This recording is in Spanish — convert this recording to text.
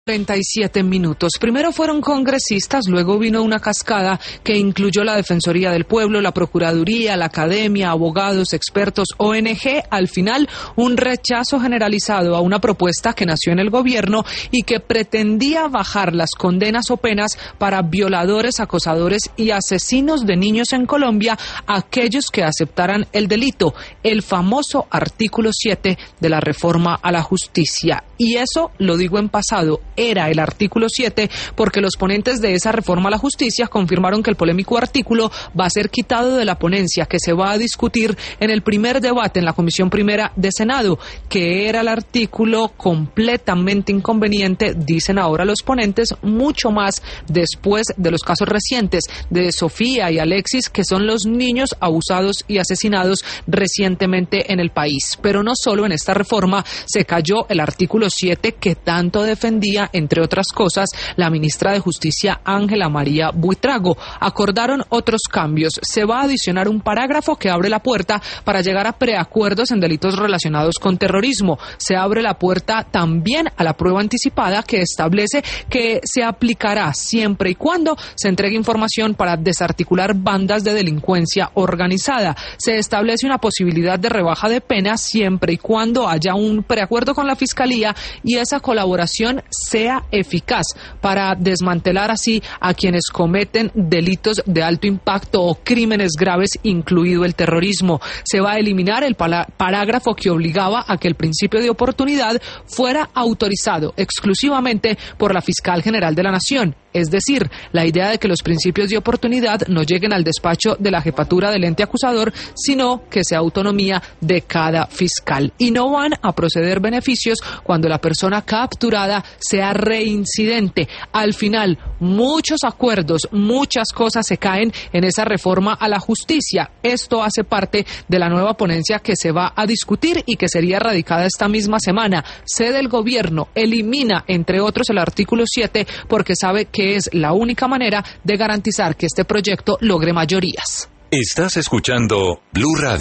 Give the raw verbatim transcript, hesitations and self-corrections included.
treinta y siete minutos. Primero fueron congresistas, luego vino una cascada que incluyó la Defensoría del Pueblo, la Procuraduría, la Academia, abogados, expertos, O N G. Al final, un rechazo generalizado a una propuesta que nació en el gobierno y que pretendía bajar las condenas o penas para violadores, acosadores y asesinos de niños en Colombia, aquellos que aceptaran el delito, el famoso artículo siete de la reforma a la justicia. Y eso lo digo en pasado, era el artículo siete, porque los ponentes de esa reforma a la justicia confirmaron que el polémico artículo va a ser quitado de la ponencia que se va a discutir en el primer debate en la Comisión Primera de Senado, que era el artículo completamente inconveniente, dicen ahora los ponentes, mucho más después de los casos recientes de Sofía y Alexis, que son los niños abusados y asesinados recientemente en el país. Pero no solo en esta reforma se cayó el artículo siete que tanto defendía, entre otras cosas, la ministra de Justicia Ángela María Buitrago. Acordaron otros cambios. Se va a adicionar un parágrafo que abre la puerta para llegar a preacuerdos en delitos relacionados con terrorismo. Se abre la puerta también a la prueba anticipada, que establece que se aplicará siempre y cuando se entregue información para desarticular bandas de delincuencia organizada. Se establece una posibilidad de rebaja de pena siempre y cuando haya un preacuerdo con la Fiscalía y esa colaboración sea eficaz para desmantelar así a quienes cometen delitos de alto impacto o crímenes graves, incluido el terrorismo. Se va a eliminar el parágrafo que obligaba a que el principio de oportunidad fuera autorizado exclusivamente por la Fiscal General de la Nación. Es decir, la idea de que los principios de oportunidad no lleguen al despacho de la jefatura del ente acusador, sino que sea autonomía de cada fiscal. Y no van a proceder beneficios cuando la persona capturada sea reincidente. Al final, muchos acuerdos, muchas cosas se caen en esa reforma a la justicia. Esto hace parte de la nueva ponencia que se va a discutir y que sería radicada esta misma semana. Sede del gobierno elimina, entre otros, el artículo siete porque sabe que es la única manera de garantizar que este proyecto logre mayorías. Estás escuchando Blue Radio.